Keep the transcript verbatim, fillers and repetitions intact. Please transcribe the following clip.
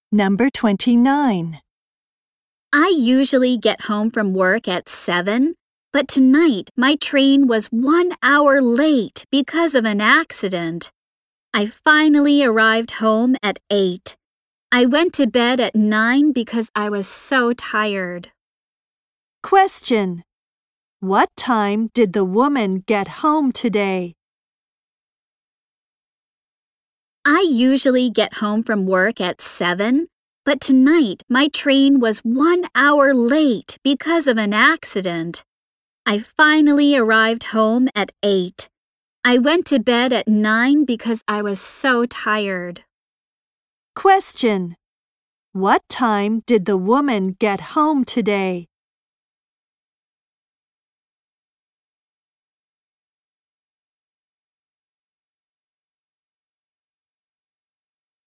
Number twenty-nine. I usually get home from work at seven, but tonight my train was one hour late because of an accident. I finally arrived home at eight. I went to bed at nine because I was so tired. Question. What time did the woman get home today? I usually get home from work at seven, but tonight my train was one hour late because of an accident. I finally arrived home at eight. I went to bed at nine because I was so tired. Question. What time did the woman get home today?